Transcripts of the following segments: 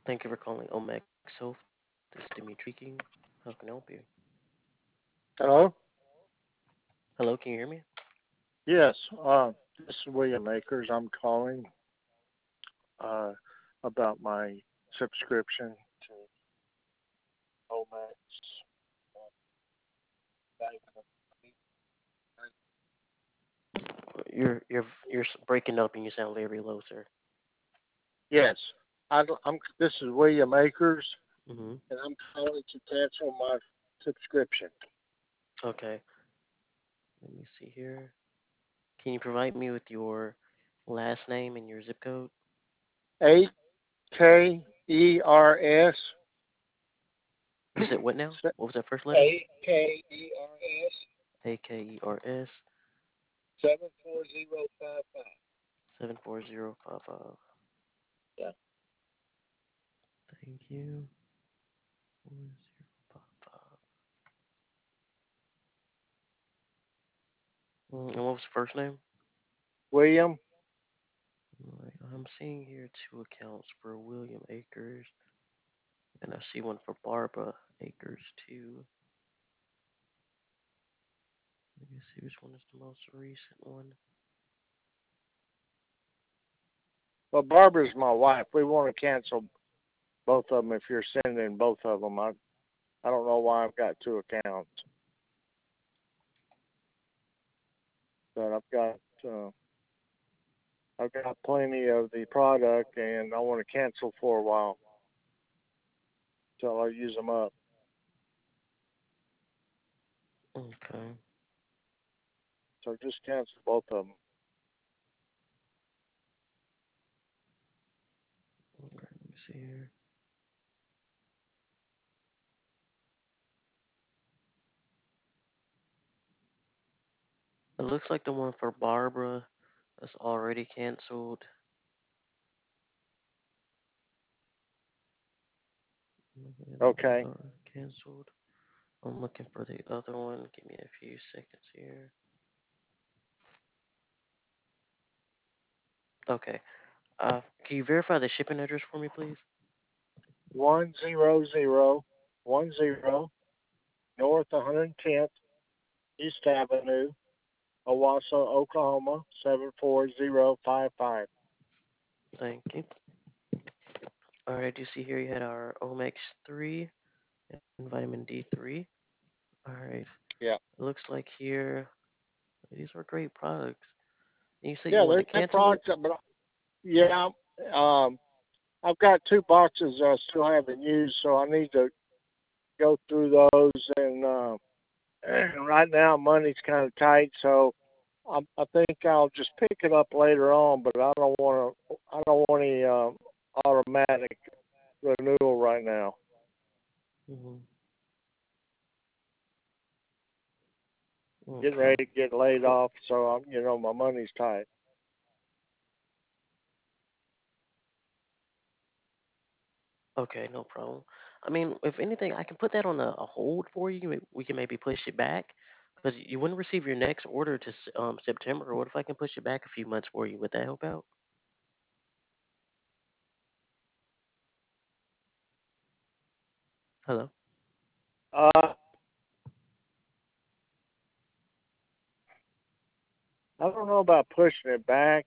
Thank you for calling Omex Health. This is Dimitri speaking. How can I help you? Hello? Hello, can you hear me? Yes, this is William Akers. I'm calling uh, about my subscription to Omax. You're breaking up and you sound very low, sir. Yes, this is William Akers, Mm-hmm. and I'm calling to cancel my subscription. Okay. Let me see here. Can you provide me with your last name and your zip code? AKERS, You said what now? What was that first letter? AKERS AKERS 74055. 74055. Yeah. Thank you. 4055. And what was the first name? William, Alright, I'm seeing here two accounts for William Akers, and I see one for Barbara Akers too. Let me see which one is the most recent one. well, Barbara's my wife. We want to cancel both of them if you're sending both of them. I don't know why I've got two accounts, but uh, I've got plenty of the product, and I want to cancel for a while till I use them up. Okay. So just cancel both of them. Alright, let me see here. It looks like the one for Barbara is already canceled. Okay. Canceled. I'm looking for the other one. Give me a few seconds here. Okay. Can you verify the shipping address for me, please? 10010 North 110th East Avenue, Owasso, Oklahoma 74055. Thank you. Alright, I do see here you had our Omex 3 and vitamin D3. Alright. Yeah. It looks like here these are great products. And you said you Yeah, want to they're good cancel it? products, but yeah, um, I've got two boxes I still haven't used, so I need to go through those. And right now money's kind of tight, so I think I'll just pick it up later on. But I don't want any automatic renewal right now. Hmm. Getting Okay. ready to get laid off, so my money's tight. Okay, no problem. I mean, if anything, I can put that on a hold for you. We can maybe push it back because you wouldn't receive your next order to September. What if I can push it back a few months for you? Would that help out? Hello. Uh, I don't know about pushing it back.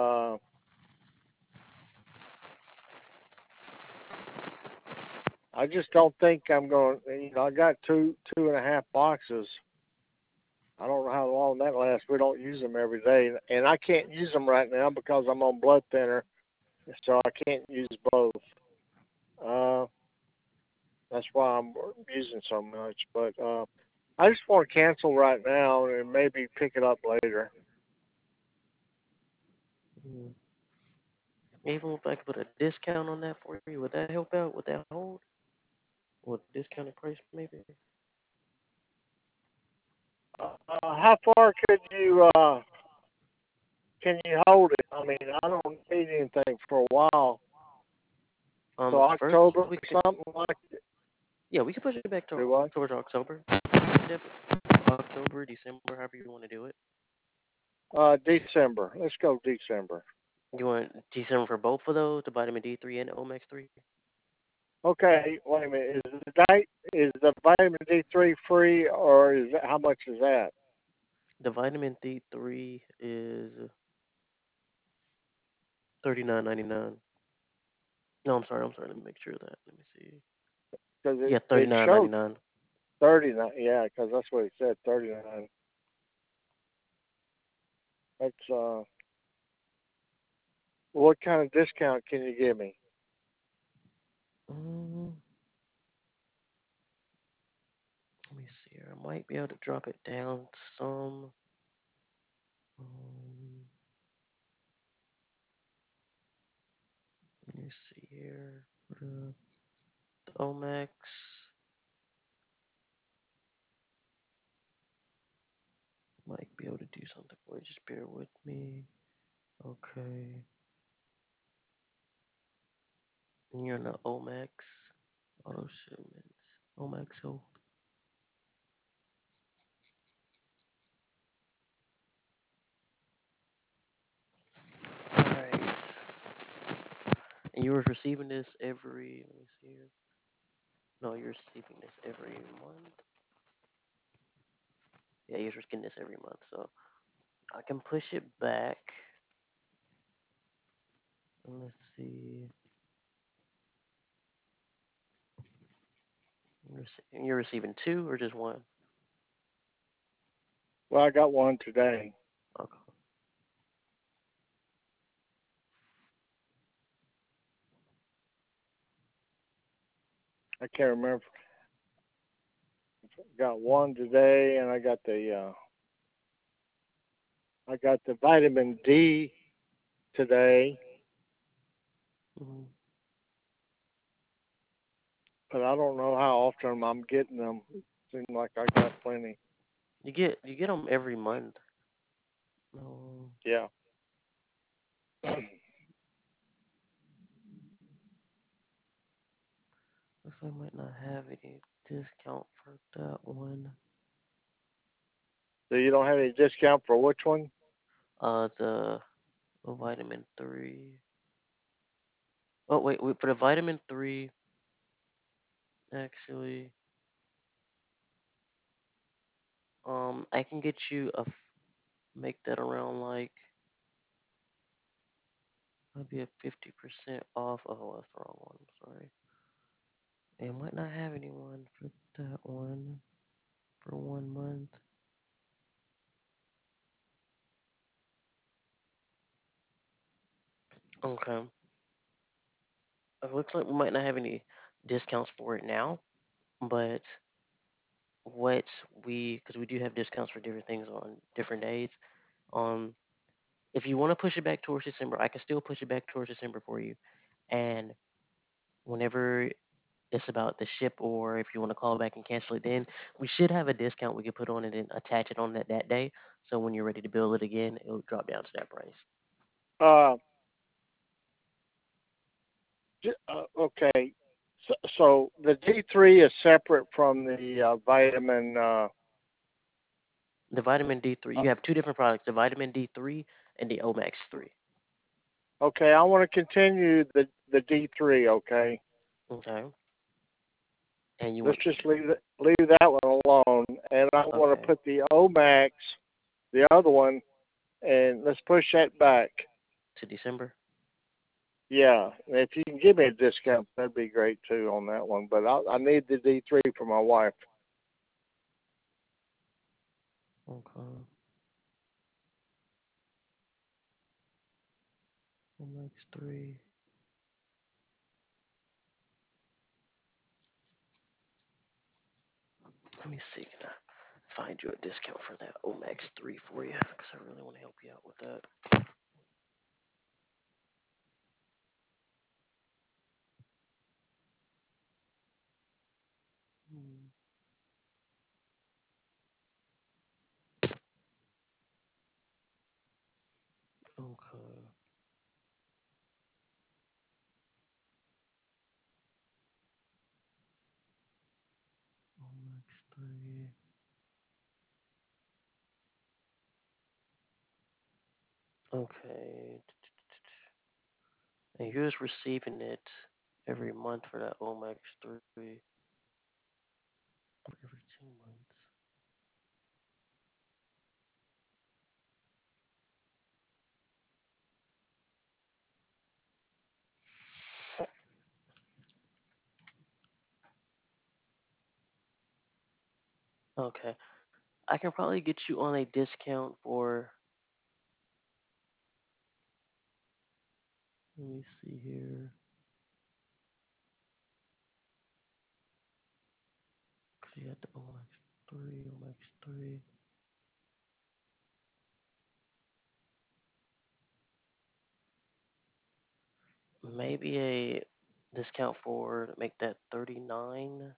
I just don't think I'm going. I got two and a half boxes. I don't know how long that lasts. We don't use them every day, and I can't use them right now because I'm on blood thinner, so I can't use both. Uh, that's why I'm using so much. But I just want to cancel right now and maybe pick it up later. Mm. Even if I could put a discount on that for you, would that help out? Would that hold? With discounted price, maybe? How far can you hold it? I mean, I don't need anything for a while. So First October, we could, something like yeah, we could push it back to do what? towards October. October, December, however you want to do it. December. Let's go December. You want December for both of those, the vitamin D3 and the Omex 3? Okay, wait a minute. Is the vitamin D3 free, or is that, how much is that? The vitamin D3 is 39.99. No, I'm sorry. I'm sorry. Let me make sure of that. Let me see. Because Yeah, it thirty nine ninety showed nine. 39. Yeah, because that's what it said, 39. That's what kind of discount can you give me? Um, let me see here. I might be able to drop it down some. Um, let me see here. The Omax might be able to do something for you. Just bear with me. Okay. And you're in the Omax auto shipments. Omax Health. Alright. And you were receiving this every, let me see here. No, you're receiving this every month. Yeah, you're just getting this every month. So I can push it back. Let's see. You're receiving two or just one? Well, I got one today. Okay. I can't remember. Got one today, and I got the vitamin D today, Hmm. but I don't know how often I'm getting them. Seems like I got plenty. You get them every month. No, Yeah. looks like I might not have any discount for that one. So you don't have any discount for which one? The vitamin three. Oh wait, for the vitamin three, actually, I can get you make that around like maybe a 50% off. Oh, that's the wrong one. I'm sorry. They might not have anyone for that one for 1 month. Okay. It looks like we might not have any discounts for it now, but what because we do have discounts for different things on different days. Um, if you want to push it back towards December, I can still push it back towards December for you. And whenever it's about the ship, or if you want to call back and cancel it, then we should have a discount we can put on it and attach it on that day. So when you're ready to bill it again, it'll drop down to that price. Uh, okay. So the D3 is separate from the vitamin. The vitamin D3, Uh, you have two different products: the vitamin D3 and the Omax 3. okay, I want to continue the D3. Okay, Okay, and you let's want just leave that one alone, and I want to okay put the Omax, the other one, and let's push that back. to December. Yeah, if you can give me a discount, that'd be great too on that one. But I need the D3 for my wife. Okay, Omax 3. Let me see. Can I find you a discount for that Omax 3 for you? Because I really want to help you out with that. Hmm, okay, Omax 3. Okay, and you're just receiving it. every month for that Omax 3, or every 2 months. Okay. I can probably get you on a discount for, let me see here. 'Cause you had the Omax 3, Omax 3. Maybe a discount for make that 39.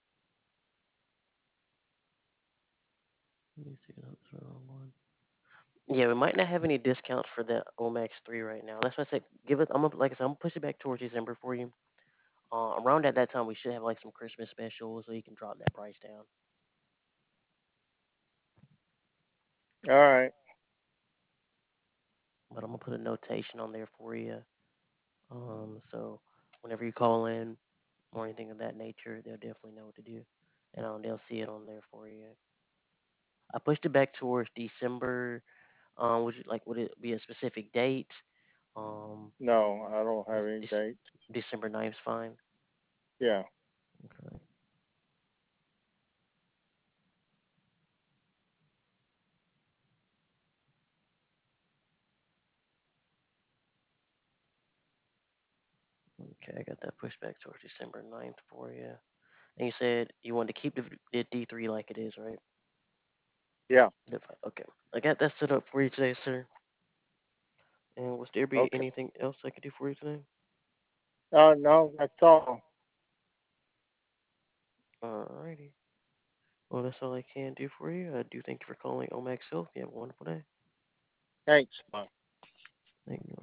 Let me see. That's the wrong one. Yeah, we might not have any discounts for the Omax 3 right now. That's why I said give it. Like I said, I'm gonna push it back towards December for you. Around at that time, we should have like some Christmas specials, so you can drop that price down. All right. But I'm gonna put a notation on there for you. So whenever you call in or anything of that nature, they'll definitely know what to do, and they'll see it on there for you. I pushed it back towards December. Would it be a specific date? Um, No, I don't have is any this dates. December 9th fine? Yeah. Okay. Okay, I got that pushed back towards December 9th for you. And you said you wanted to keep the D3 like it is, right? Yeah. Okay. I got that set up for you today, sir. And was there be Okay. anything else I could do for you today? No, that's all. Alrighty. Well, that's all I can do for you. I do thank you for calling Omax Health. You have a wonderful day. Thanks. Bye. Thank you.